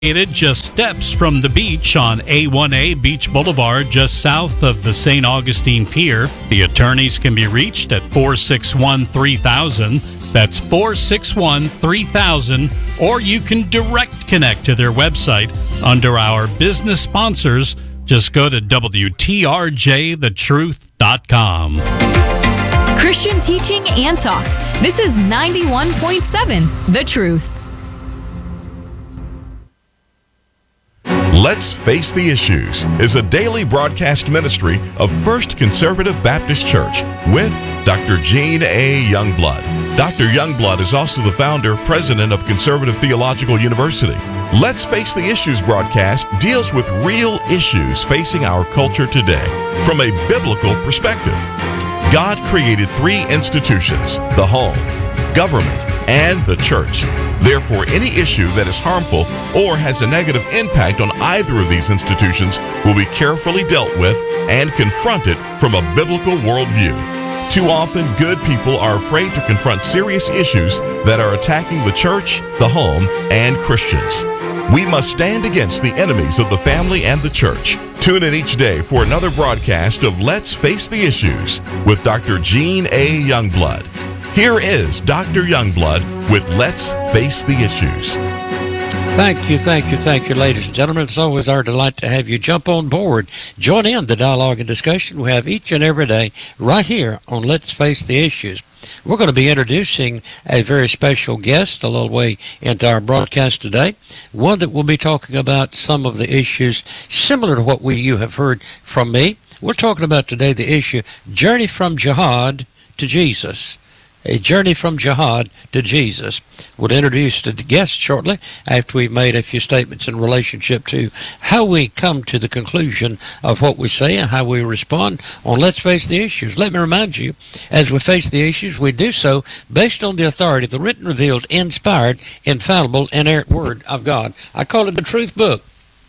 Just steps from the beach on A1A Beach Boulevard, just south of the St. Augustine Pier. The attorneys can be reached at 461-3000. That's 461-3000. Or you can direct connect to their website under our business sponsors. Just go to WTRJTheTruth.com. Christian teaching and talk. This is 91.7 The Truth. Let's Face the Issues is a daily broadcast ministry of First Conservative Baptist Church with Dr. Gene A. Youngblood. Dr. Youngblood is also the founder, president of Conservative Theological University. Let's Face the Issues broadcast deals with real issues facing our culture today from a biblical perspective. God created three institutions: the home, government, and the church. Therefore, any issue that is harmful or has a negative impact on either of these institutions will be carefully dealt with and confronted from a biblical worldview. Too often, good people are afraid to confront serious issues that are attacking the church, the home, and Christians. We must stand against the enemies of the family and the church. Tune in each day for another broadcast of Let's Face the Issues with Dr. Gene A. Youngblood. Here is Dr. Youngblood with Let's Face the Issues. Thank you, ladies and gentlemen. It's always our delight to have you jump on board. Join in the dialogue and discussion we have each and every day right here on Let's Face the Issues. We're going to be introducing a very special guest a little way into our broadcast today, one that will be talking about some of the issues similar to what you have heard from me. We're talking about today the issue, Journey from Jihad to Jesus. A journey from jihad to Jesus. We'll introduce the guest shortly after we've made a few statements in relationship to how we come to the conclusion of what we say and how we respond on Let's Face the Issues. Let me remind you, as we face the issues, we do so based on the authority of the written, revealed, inspired, infallible, inerrant Word of God. I call it the Truth Book.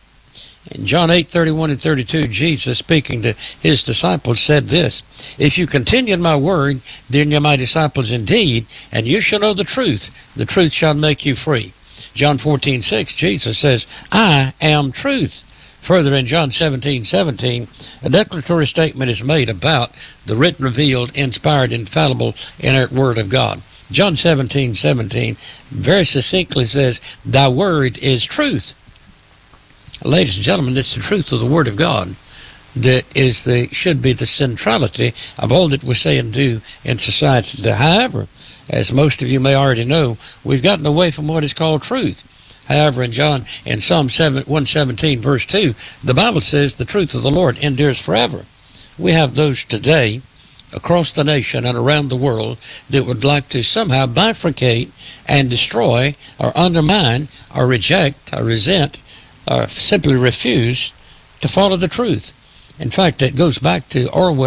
In John 8:31 and 32, Jesus, speaking to his disciples, said this: "If you continue in my word, then you're my disciples indeed, and you shall know the truth. The truth shall make you free." John 14:6, Jesus says, "I am truth." Further, in John 17:17, a declaratory statement is made about the written, revealed, inspired, infallible, inerrant Word of God. John 17:17 very succinctly says, "Thy word is truth." Ladies and gentlemen, it's the truth of the Word of God that should be the centrality of all that we say and do in society today. However, as most of you may already know, we've gotten away from what is called truth. However, in Psalm 117, verse 2, the Bible says the truth of the Lord endures forever. We have those today across the nation and around the world that would like to somehow bifurcate and destroy or undermine or reject or resent or simply refuse to follow the truth. In fact, it goes back to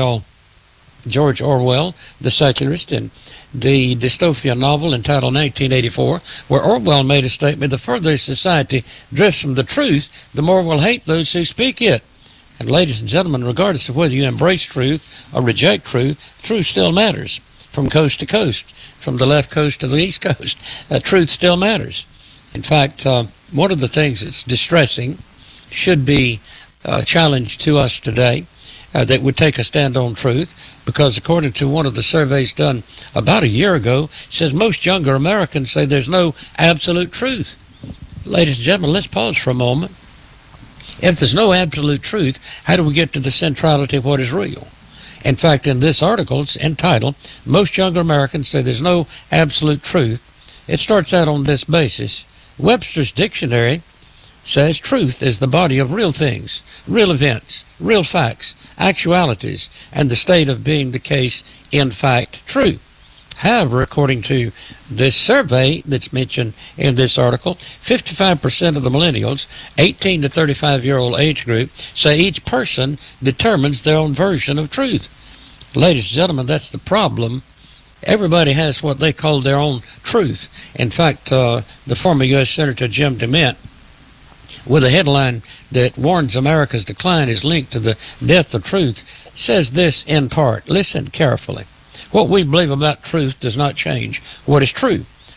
George Orwell, the secularist, in the dystopian novel entitled 1984, where Orwell made a statement: the further society drifts from the truth, the more we'll hate those who speak it. And ladies and gentlemen, regardless of whether you embrace truth or reject truth, truth still matters. From coast to coast, from the left coast to the east coast, truth still matters. In fact, one of the things that's distressing should be a challenge to us today that would take a stand on truth, because according to one of the surveys done about a year ago, says most younger Americans say there's no absolute truth. Ladies and gentlemen, let's pause for a moment. If there's no absolute truth, how do we get to the centrality of what is real? In fact, in this article, it's entitled, "Most Younger Americans Say There's No Absolute Truth." It starts out on this basis. Webster's Dictionary says truth is the body of real things, real events, real facts, actualities, and the state of being the case in fact true. However, according to this survey that's mentioned in this article, 55% of the millennials, 18 to 35-year-old age group, say each person determines their own version of truth. Ladies and gentlemen, that's the problem. Everybody has what they call their own truth. In fact, the former U.S. Senator Jim DeMint, with a headline that warns America's decline is linked to the death of truth, says this in part. Listen carefully. "What we believe about truth does not change what is true.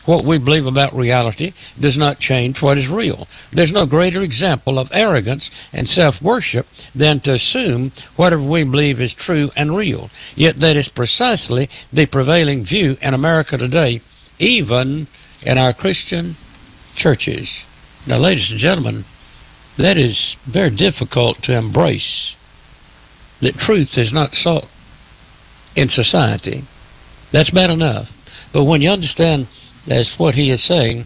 what we believe about reality does not change what is real. There's no greater example of arrogance and self-worship than to assume whatever we believe is true and real. Yet that is precisely the prevailing view in America today, even in our Christian churches. Now, ladies and gentlemen, that is very difficult to embrace, that truth is not sought in society. That's bad enough. But when you understand that's what he is saying,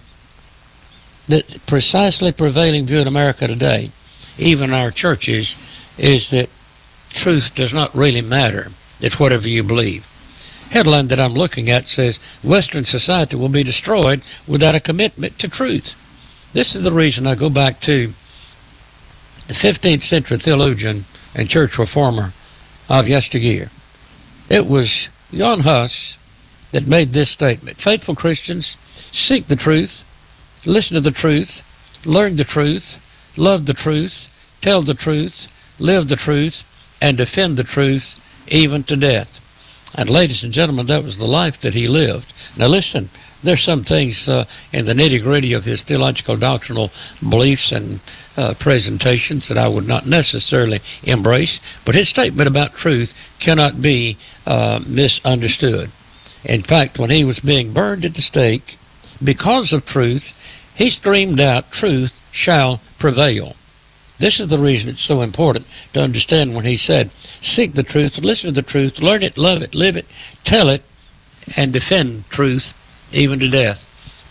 that precisely prevailing view in America today, even in our churches, is that truth does not really matter. It's whatever you believe. Headline that I'm looking at says, Western society will be destroyed without a commitment to truth. This is the reason I go back to the 15th century theologian and church reformer of yesteryear. It was Jan Hus that made this statement: faithful Christians seek the truth, listen to the truth, learn the truth, love the truth, tell the truth, live the truth, and defend the truth even to death. And ladies and gentlemen, that was the life that he lived. Now listen, there's some things in the nitty-gritty of his theological doctrinal beliefs and presentations that I would not necessarily embrace, but his statement about truth cannot be misunderstood. In fact, when he was being burned at the stake because of truth, he screamed out, "Truth shall prevail." This is the reason it's so important to understand when he said, seek the truth, listen to the truth, learn it, love it, live it, tell it, and defend truth even to death.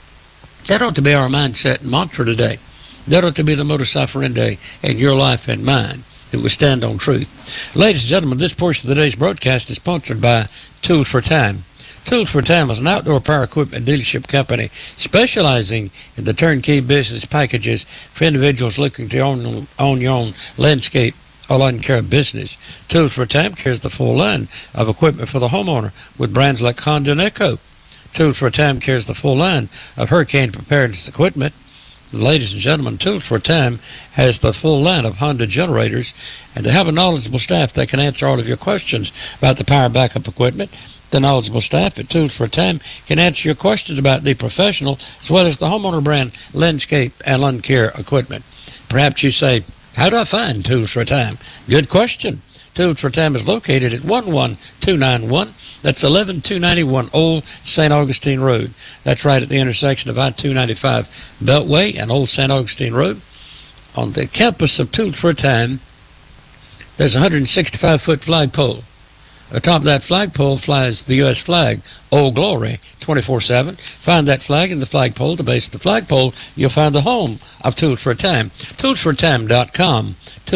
That ought to be our mindset and mantra today. That ought to be the modus operandi in your life and mine, that we stand on truth. Ladies and gentlemen, this portion of today's broadcast is sponsored by Tools for Time. Tools for Time is an outdoor power equipment dealership company specializing in the turnkey business packages for individuals looking to own your own landscape or lawn care business. Tools for Time carries the full line of equipment for the homeowner with brands like Honda and Echo. Tools for Time carries the full line of hurricane preparedness equipment. Ladies and gentlemen, Tools for Time has the full line of Honda generators, and they have a knowledgeable staff that can answer all of your questions about the power backup equipment. The knowledgeable staff at Tools for Time can answer your questions about the professional as well as the homeowner brand landscape and lawn care equipment. Perhaps you say, how do I find Tools for Time? Good question. Tools for Time is located at 11291. That's 11291 Old St. Augustine Road. That's right at the intersection of I-295 Beltway and Old St. Augustine Road. On the campus of Tools for Time, there's a 165-foot flagpole. Atop that flagpole flies the U.S. flag, Old Glory, 24/7. Find that flag in the flagpole. To base the flagpole, you'll find the home of Tools for Time. ToolsForTime.com.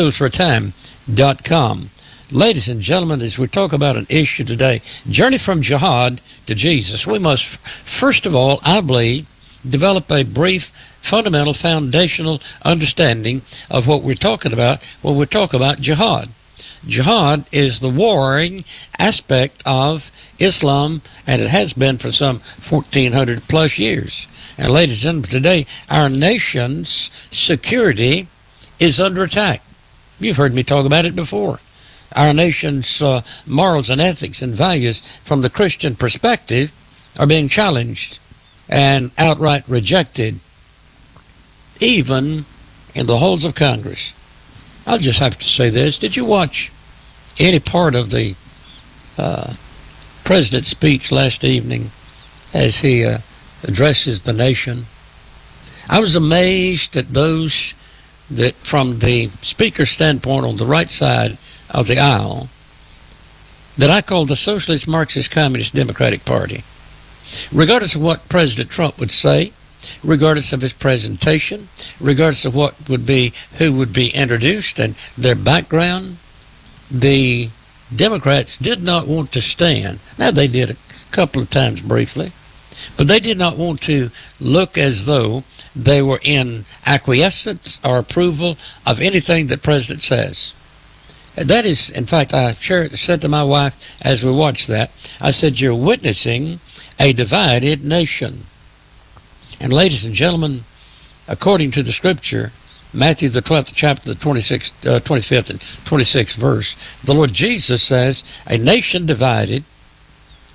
ToolsForTime.com. Ladies and gentlemen, as we talk about an issue today, journey from jihad to Jesus, we must, first of all, I believe, develop a brief, fundamental, foundational understanding of what we're talking about when we talk about jihad. Jihad is the warring aspect of Islam, and it has been for some 1,400 plus years. And ladies and gentlemen, today our nation's security is under attack. You've heard me talk about it before. Our nation's morals and ethics and values from the Christian perspective are being challenged and outright rejected, even in the halls of Congress. I'll just have to say this. Did you watch any part of the president's speech last evening as he addresses the nation? I was amazed at those that, from the speaker's standpoint on the right side of the aisle, that I call the Socialist, Marxist, Communist, Democratic Party. Regardless of what President Trump would say, regardless of his presentation, regardless of what would be, who would be introduced and their background, the Democrats did not want to stand. Now, they did a couple of times briefly, but they did not want to look as though they were in acquiescence or approval of anything that President says. That is, in fact, I said to my wife as we watched that, I said, you're witnessing a divided nation. And ladies and gentlemen, according to the scripture, Matthew the 12th chapter, the 25th and 26th verse, the Lord Jesus says, a nation divided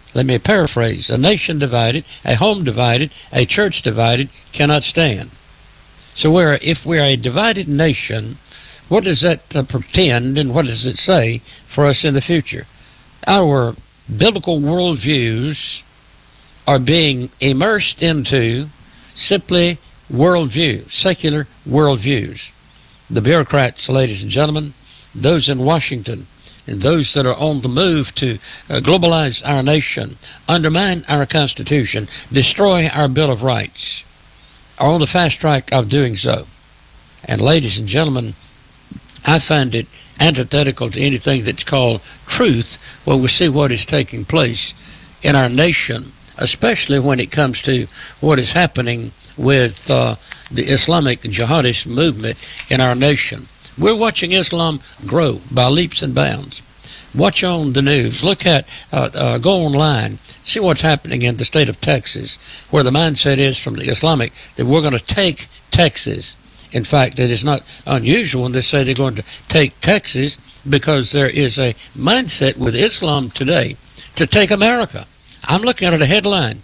Let me paraphrase. A nation divided, a home divided, a church divided cannot stand. So if we're a divided nation, what does that pretend, and what does it say for us in the future? Our biblical worldviews are being immersed into simply worldview, secular worldviews. The bureaucrats, ladies and gentlemen, those in Washington, and those that are on the move to globalize our nation, undermine our Constitution, destroy our Bill of Rights, are on the fast track of doing so. And ladies and gentlemen, I find it antithetical to anything that's called truth when we see what is taking place in our nation, especially when it comes to what is happening with the Islamic jihadist movement in our nation. We're watching Islam grow by leaps and bounds. Watch on the news. Look at, go online, see what's happening in the state of Texas, where the mindset is from the Islamic that we're going to take Texas. In fact, it is not unusual when they say they're going to take Texas, because there is a mindset with Islam today to take America. I'm looking at a headline.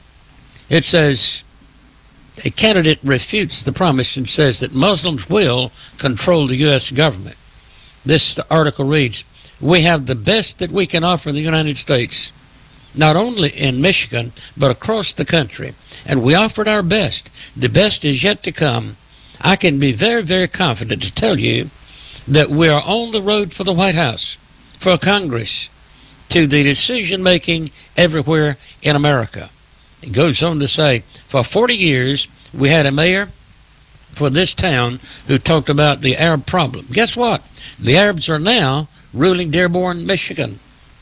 It says, a candidate refutes the promise and says that Muslims will control the U.S. government. This article reads, we have the best that we can offer in the United States, not only in Michigan, but across the country. And we offered our best. The best is yet to come. I can be very, very confident to tell you that we are on the road for the White House, for Congress, to the decision-making everywhere in America. It goes on to say, for 40 years, we had a mayor for this town who talked about the Arab problem. Guess what? The Arabs are now ruling Dearborn, Michigan.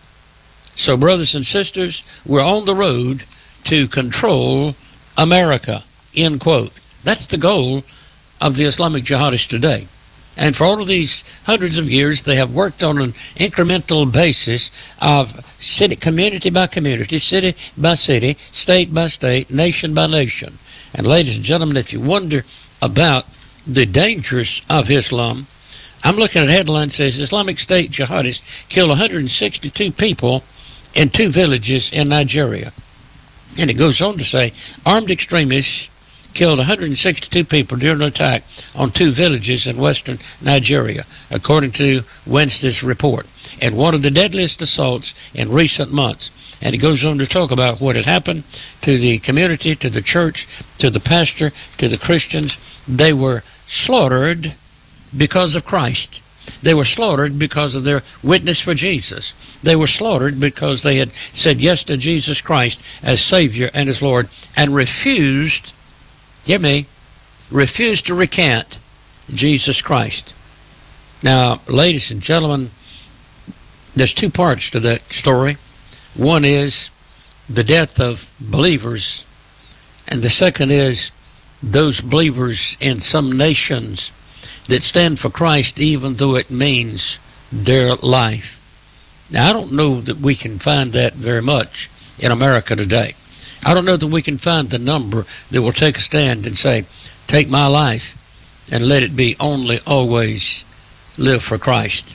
So, brothers and sisters, we're on the road to control America, end quote. That's the goal of the Islamic jihadists today. And for all of these hundreds of years, they have worked on an incremental basis of city, community by community, city by city, state by state, nation by nation. And ladies and gentlemen, if you wonder about the dangers of Islam, I'm looking at a headline that says Islamic State jihadists killed 162 people in 2 villages in Nigeria. And it goes on to say armed extremists killed 162 people during an attack on 2 villages in western Nigeria, according to Wednesday's report, and one of the deadliest assaults in recent months. And it goes on to talk about what had happened to the community, to the church, to the pastor, to the Christians. They were slaughtered because of Christ. They were slaughtered because of their witness for Jesus. They were slaughtered because they had said yes to Jesus Christ as Savior and as Lord, and refused, hear me, refused to recant Jesus Christ. Now, ladies and gentlemen, there's 2 parts to that story. One is the death of believers, and the second is those believers in some nations that stand for Christ even though it means their life. Now, I don't know that we can find that very much in America today. I don't know that we can find the number that will take a stand and say, take my life and let it be only always live for Christ.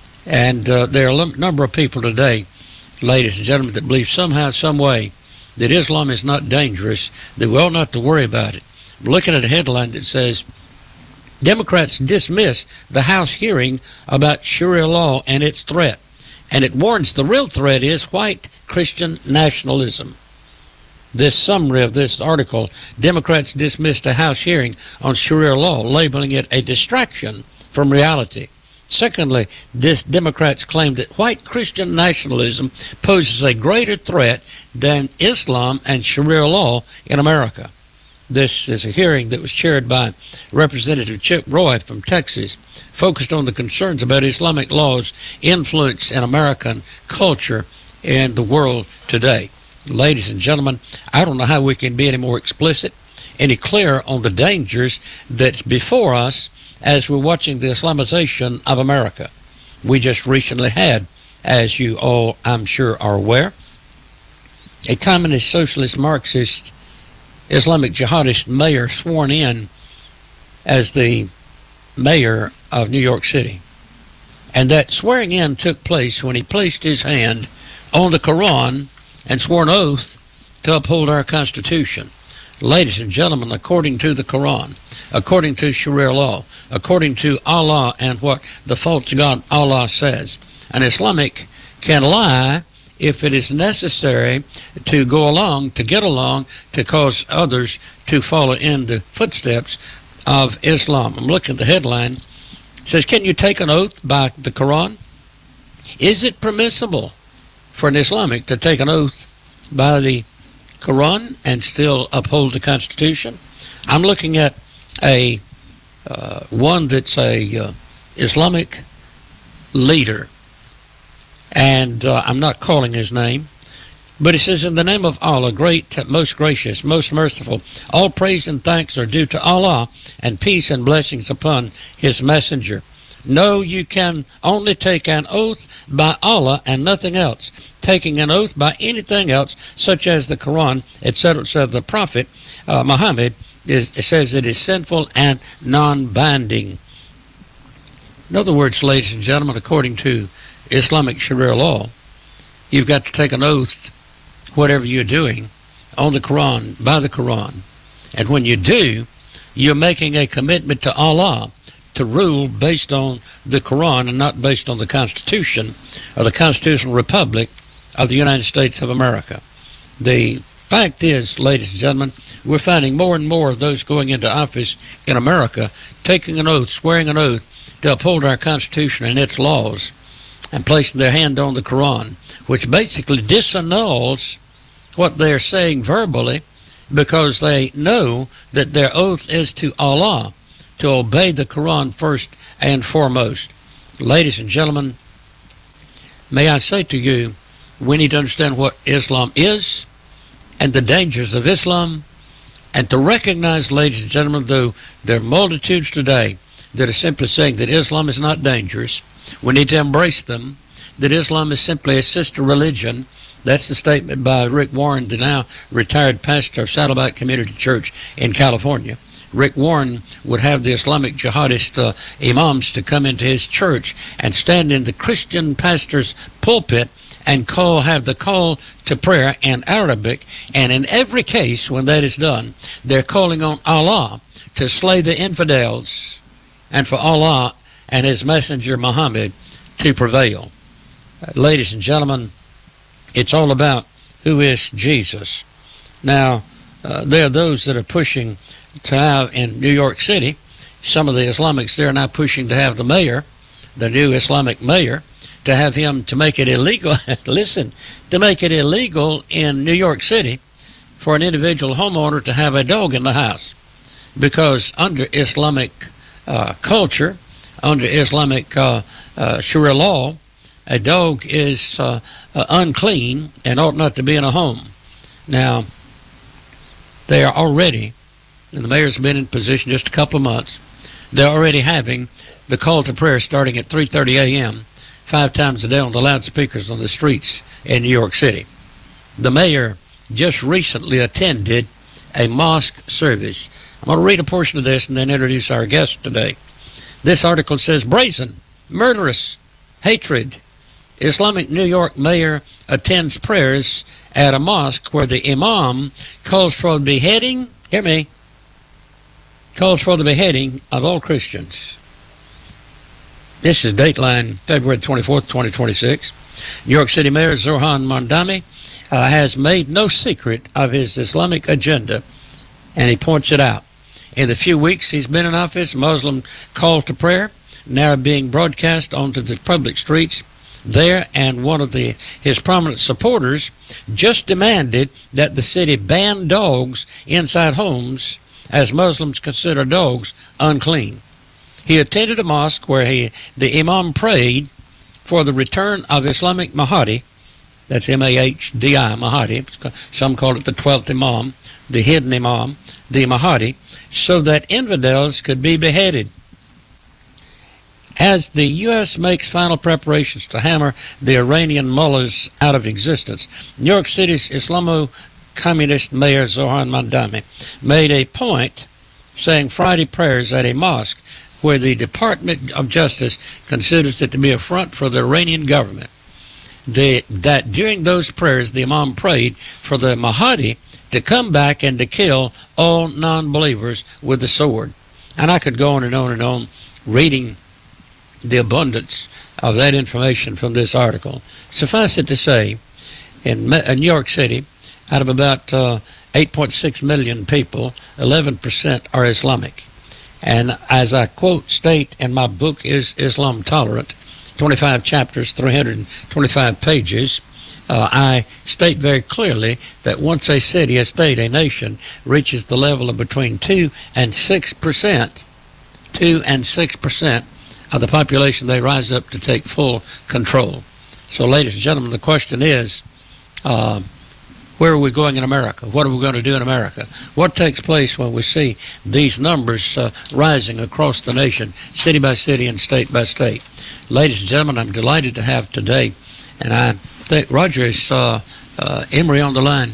And there are a number of people today, ladies and gentlemen, that believe somehow, some way, that Islam is not dangerous, that we ought not to worry about it. I'm looking at a headline that says, Democrats dismiss the House hearing about Sharia law and its threat. And it warns the real threat is white Christian nationalism. This summary of this article, Democrats dismissed a House hearing on Sharia law, labeling it a distraction from reality. Secondly, Democrats claim that white Christian nationalism poses a greater threat than Islam and Sharia law in America. This is a hearing that was chaired by Representative Chip Roy from Texas, focused on the concerns about Islamic law's influence in American culture and the world today. Ladies and gentlemen, I don't know how we can be any more explicit, any clearer on the dangers that's before us as we're watching the Islamization of America. We just recently had, as you all I'm sure are aware, a communist, socialist, Marxist, Islamic jihadist mayor sworn in as the mayor of New York City. And that swearing in took place when he placed his hand on the Quran and swore an oath to uphold our Constitution. Ladies and gentlemen, according to the Quran, according to Sharia law, according to Allah and what the false god Allah says, an Islamic can lie if it is necessary to go along, to get along, to cause others to follow in the footsteps of Islam. I'm looking at the headline. It says, can you take an oath by the Quran? Is it permissible for an Islamic to take an oath by the Quran and still uphold the Constitution? I'm looking at a one that's a Islamic leader, and I'm not calling his name, but it says, in the name of Allah, great, most gracious, most merciful, all praise and thanks are due to Allah, and peace and blessings upon his messenger. No, you can only take an oath by Allah and nothing else. Taking an oath by anything else, such as the Quran, etc., the Prophet Muhammad, says it is sinful and non-binding. In other words, ladies and gentlemen, according to Islamic Sharia law, you've got to take an oath, whatever you're doing, on the Quran, by the Quran. And when you do, you're making a commitment to Allah to rule based on the Quran and not based on the Constitution or the Constitutional Republic of the United States of America. The fact is, ladies and gentlemen, we're finding more and more of those going into office in America taking an oath, swearing an oath to uphold our Constitution and its laws, and placing their hand on the Quran, which basically disannuls what they're saying verbally, because they know that their oath is to Allah, to obey the Quran first and foremost. Ladies and gentlemen, may I say to you, we need to understand what Islam is and the dangers of Islam, and to recognize, ladies and gentlemen, though there are multitudes today that are simply saying that Islam is not dangerous, we need to embrace them, that Islam is simply a sister religion. That's the statement by Rick Warren, the now retired pastor of Saddleback Community Church in California. Rick Warren would have the Islamic jihadist imams to come into his church and stand in the Christian pastor's pulpit and have the call to prayer in Arabic. And in every case, when that is done, they're calling on Allah to slay the infidels and for Allah and his messenger Muhammad to prevail. Ladies and gentlemen, it's all about who is Jesus. Now, there are those that are pushing to have in New York City, some of the Islamics there are now pushing to have the mayor, the new Islamic mayor, to have him to make it illegal, listen, to make it illegal in New York City for an individual homeowner to have a dog in the house. Because under Islamic culture, under Islamic Sharia law, a dog is unclean and ought not to be in a home. Now, they are already, and the mayor's been in position just a couple of months, they're already having the call to prayer starting at 3:30 a.m., 5 times a day on the loudspeakers on the streets in New York City. The mayor just recently attended a mosque service. I'm going to read a portion of this and then introduce our guest today. This article says, brazen, murderous, hatred. Islamic New York mayor attends prayers at a mosque where the imam calls for the beheading, hear me, calls for the beheading of all Christians. This is Dateline, February 24th, 2026. New York City Mayor Zohran Mamdani has made no secret of his Islamic agenda, and he points it out. In the few weeks he's been in office, Muslim call to prayer now being broadcast onto the public streets there, and one of his prominent supporters just demanded that the city ban dogs inside homes, as Muslims consider dogs unclean. He attended a mosque where the imam prayed for the return of Islamic Mahdi, that's Mahdi, Mahdi, some call it the 12th Imam, the hidden Imam, the Mahdi, so that infidels could be beheaded. As the U.S. makes final preparations to hammer the Iranian mullahs out of existence, New York City's Islamo-communist mayor Zohran Mamdani made a point saying Friday prayers at a mosque where the Department of Justice considers it to be a front for the Iranian government. that during those prayers, the Imam prayed for the Mahdi to come back and to kill all non-believers with the sword. And I could go on and on and on, reading the abundance of that information from this article. Suffice it to say, in New York City, out of about 8.6 million people, 11% are Islamic. And as I state in my book, Is Islam Tolerant? 25 chapters, 325 pages, I state very clearly that once a city, a state, a nation reaches the level of between 2 and 6%, 2 and 6% of the population, they rise up to take full control. So, ladies and gentlemen, the question is, where are we going in America? What are we going to do in America? What takes place when we see these numbers rising across the nation, city by city and state by state? Ladies and gentlemen, I'm delighted to have today, and I think Roger is Emery on the line.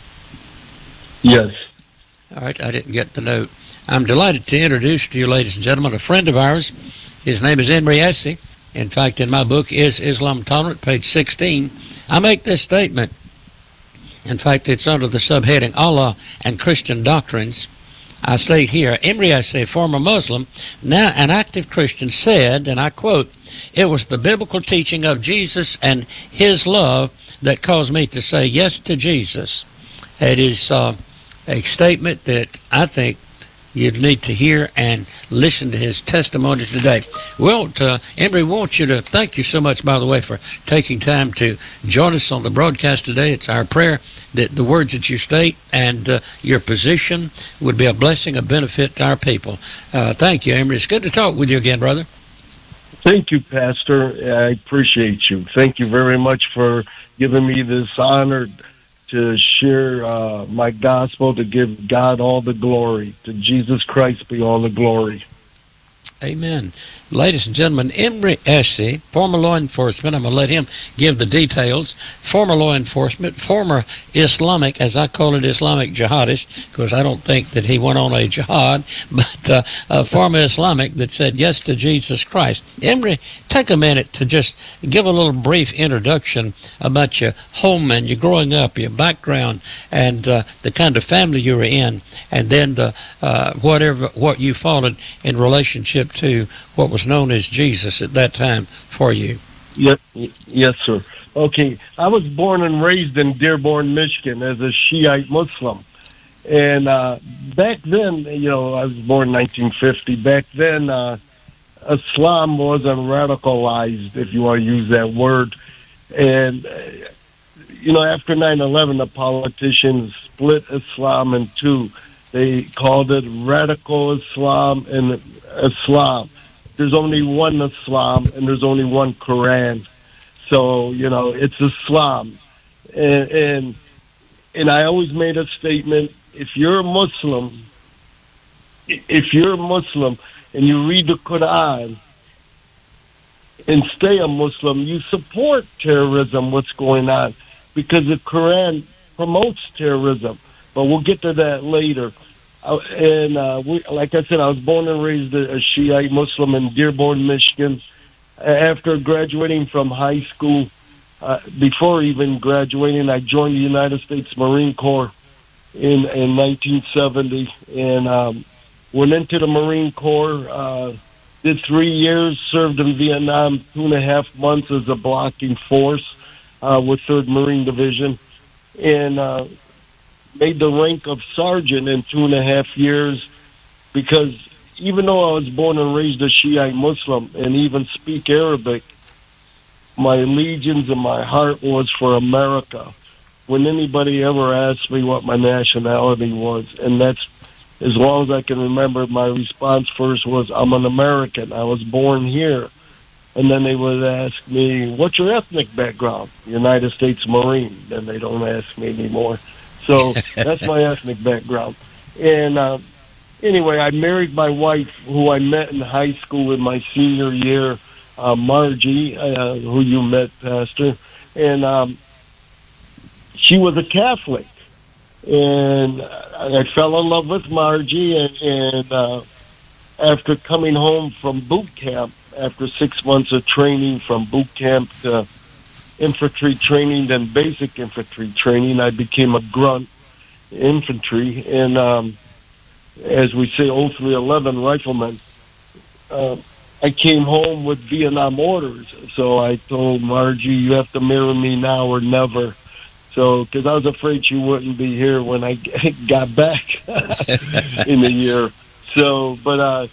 Yes. All right, I didn't get the note. I'm delighted to introduce to you, ladies and gentlemen, a friend of ours. His name is Emery Essey. In fact, in my book, Is Islam Tolerant, page 16, I make this statement. In fact, it's under the subheading Allah and Christian Doctrines. I state here, Emery Essey, a former Muslim, now an active Christian, said, and I quote, "It was the biblical teaching of Jesus and his love that caused me to say yes to Jesus." It is a statement that I think you'd need to hear and listen to his testimony today. Well, Emery, want you to thank you so much, by the way, for taking time to join us on the broadcast today. It's our prayer that the words that you state and your position would be a blessing, a benefit to our people. Thank you, Emery. It's good to talk with you again, brother. Thank you, Pastor. I appreciate you. Thank you very much for giving me this honor to share my gospel, to give God all the glory. To Jesus Christ be all the glory. Amen. Ladies and gentlemen, Emery Essey, former law enforcement, I'm going to let him give the details. Former law enforcement, former Islamic, as I call it, Islamic jihadist, because I don't think that he went on a jihad, but former Islamic that said yes to Jesus Christ. Emery, take a minute to just give a little brief introduction about your home and your growing up, your background, and the kind of family you were in, and then what you followed in relationship to what was known as Jesus at that time for you. Yes, sir. Okay, I was born and raised in Dearborn, Michigan as a Shiite Muslim. And back then, I was born in 1950. Back then, Islam wasn't radicalized, if you want to use that word. And, after 9/11, the politicians split Islam in two. They called it radical Islam and Islam. There's only one Islam and there's only one Quran. So, it's Islam. And I always made a statement, if you're a Muslim and you read the Quran and stay a Muslim, you support terrorism, what's going on, because the Quran promotes terrorism. But we'll get to that later. Like I said, I was born and raised a Shiite Muslim in Dearborn, Michigan. After graduating from high school, before even graduating, I joined the United States Marine Corps in 1970 and went into the Marine Corps, did 3 years, served in Vietnam 2.5 months as a blocking force with 3rd Marine Division, and made the rank of sergeant in 2.5 years, because even though I was born and raised a Shiite Muslim and even speak Arabic, my allegiance and my heart was for America. When anybody ever asked me what my nationality was, and that's, as long as I can remember, my response first was, I'm an American. I was born here. And then they would ask me, what's your ethnic background? United States Marine. Then they don't ask me anymore. So that's my ethnic background. And anyway, I married my wife, who I met in high school in my senior year, Margie, who you met, Pastor. And she was a Catholic. And I fell in love with Margie. And after coming home from boot camp, after 6 months of training from boot camp to infantry training, then basic infantry training. I became a grunt infantry, and as we say, 0311 rifleman. I came home with Vietnam orders, so I told Margie, you have to marry me now or never. So, because I was afraid she wouldn't be here when I got back in the year. So, but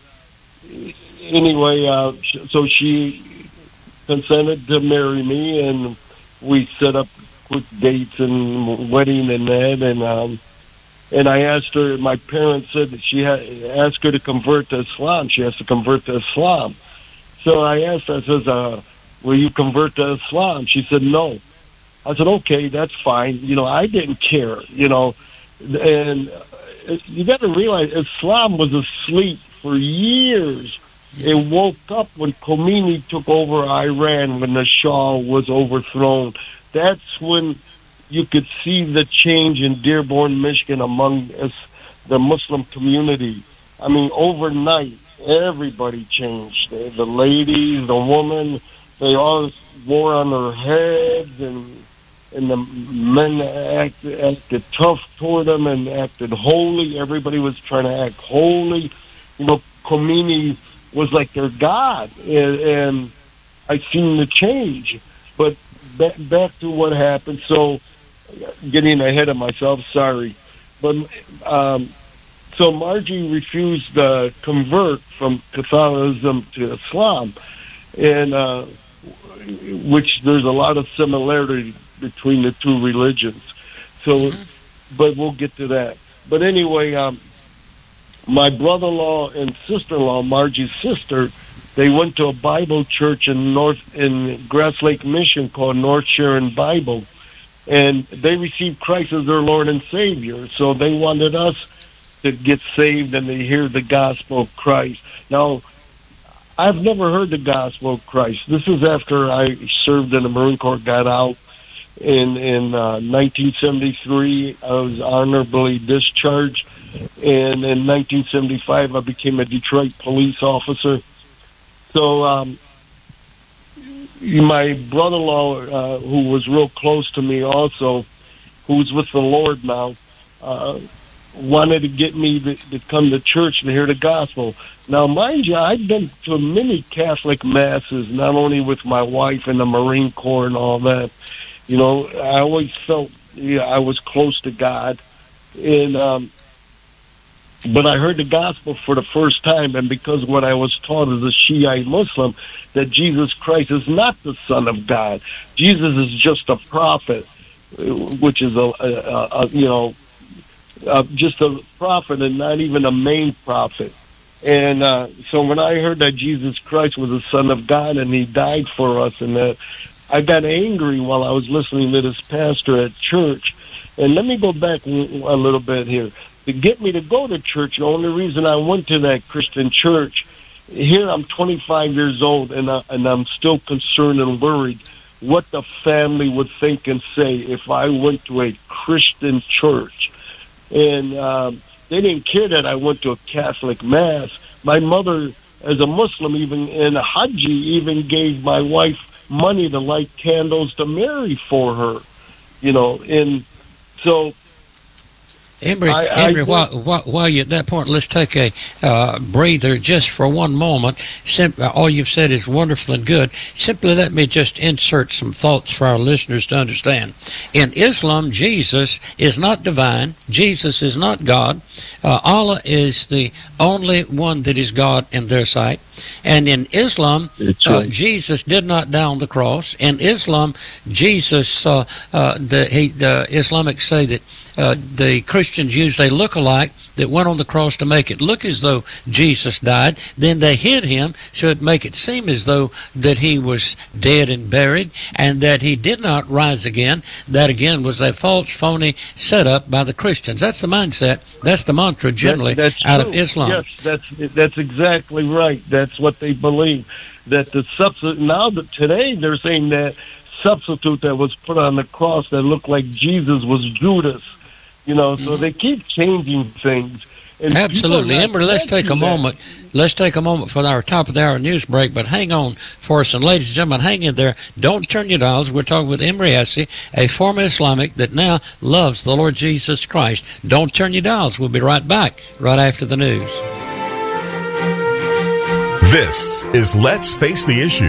anyway, so she consented to marry me, and we set up quick dates and wedding and that, and I asked her, my parents said that she had asked her to convert to Islam. She has to convert to Islam. So I asked her, I says, will you convert to Islam? She said, no. I said, okay, that's fine. You know, I didn't care, you know. And you got to realize Islam was asleep for years. It woke up when Khomeini took over Iran, when the Shah was overthrown. That's when you could see the change in Dearborn, Michigan among the Muslim community. I mean, overnight, everybody changed. The ladies, the women, they all wore on their heads, and the men acted tough toward them and acted holy. Everybody was trying to act holy. You know, Khomeini was like their god, and I seen the change. But back to what happened. So, getting ahead of myself, sorry. But so Margie refused to convert from Catholicism to Islam, and which there's a lot of similarity between the two religions. So, but we'll get to that. But anyway, my brother-in-law and sister-in-law, Margie's sister, they went to a Bible church in Grass Lake Mission called North Sharon Bible, and they received Christ as their Lord and Savior. So they wanted us to get saved and to hear the gospel of Christ. Now, I've never heard the gospel of Christ. This is after I served in the Marine Corps, got out in 1973. I was honorably discharged, and in 1975 I became a Detroit police officer. So my brother-in-law, who was real close to me also, who's with the Lord now, wanted to get me to come to church to hear the gospel. Now, mind you, I've been to many Catholic masses, not only with my wife in the Marine Corps and all that. You know, I always felt I was close to God. And but I heard the gospel for the first time, and because what I was taught as a Shiite Muslim, that Jesus Christ is not the Son of God. Jesus is just a prophet, which is just a prophet and not even a main prophet. And so when I heard that Jesus Christ was the Son of God and he died for us, and that, I got angry while I was listening to this pastor at church. And let me go back a little bit here. To get me to go to church, the only reason I went to that Christian church, here I'm 25 years old, and I'm still concerned and worried what the family would think and say if I went to a Christian church. And they didn't care that I went to a Catholic mass. My mother, as a Muslim, even in a Haji, even gave my wife money to light candles to Mary for her, you know. And so Embry, while you're at that point, let's take a breather just for one moment. All you've said is wonderful and good. Simply let me just insert some thoughts for our listeners to understand. In Islam, Jesus is not divine. Jesus is not God. Allah is the only one that is God in their sight. And in Islam, Jesus did not die on the cross. In Islam, Jesus, the Islamics say that the Christians used a look-alike that went on the cross to make it look as though Jesus died. Then they hid him so it'd make it seem as though that he was dead and buried and that he did not rise again. That again was a false, phony setup by the Christians. That's the mindset. That's the mantra generally out of Islam. Yes, that's exactly right. That's what they believe. That the substitute, now that today they're saying that substitute that was put on the cross that looked like Jesus was Judas. You know, so they keep changing things. And Absolutely. people Emery, let's take a do that. moment. Let's take a moment for our top of the hour news break, but hang on for us. And ladies and gentlemen, hang in there. Don't turn your dials. We're talking with Emery Assey, a former Islamic that now loves the Lord Jesus Christ. Don't turn your dials. We'll be right back right after the news. This is Let's Face the Issue